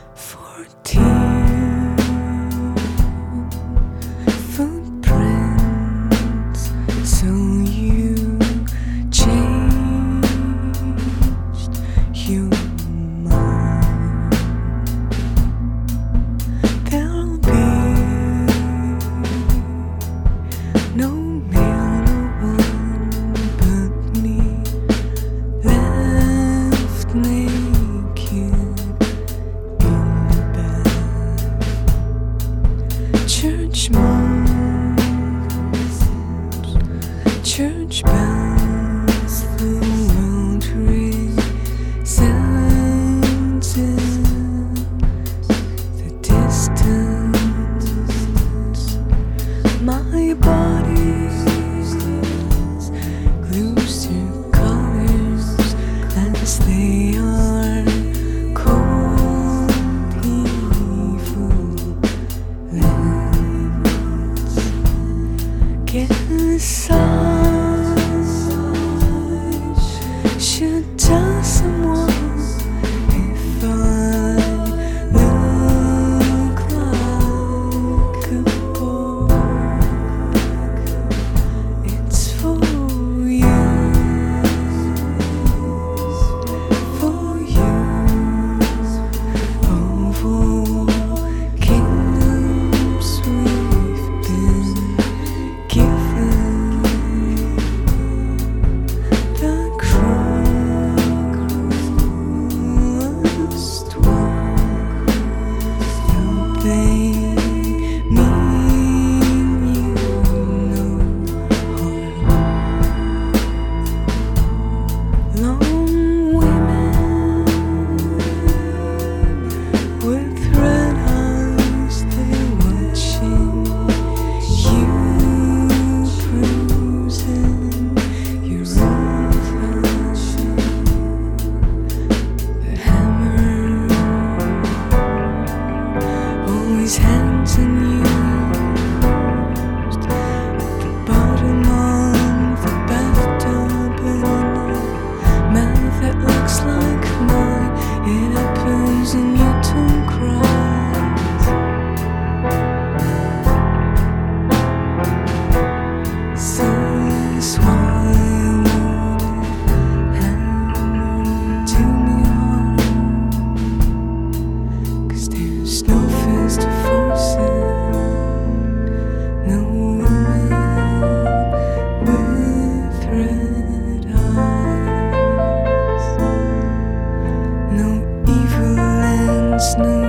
14 footprints, so you changed your mind. There'll be no man or one but me left naked. Church moves, church bells, the world resounds in the distance. My body glues to colors as they are cold, evil lips. Get inside, should tell someone if I look like a book. It's for you, over kingdoms we've been given. The cruelest one, though they mean you no harm. Lone women with red eyes, they're watching you, bruising your own flesh. The hammer always hangs unused at the bottom of the bathtub, and in a mouth that looks like mine, it happens and you don't cry. So this why would hammer to me hard? 'Cause there's no fist to force it, no woman with red eyes, no evil ends, no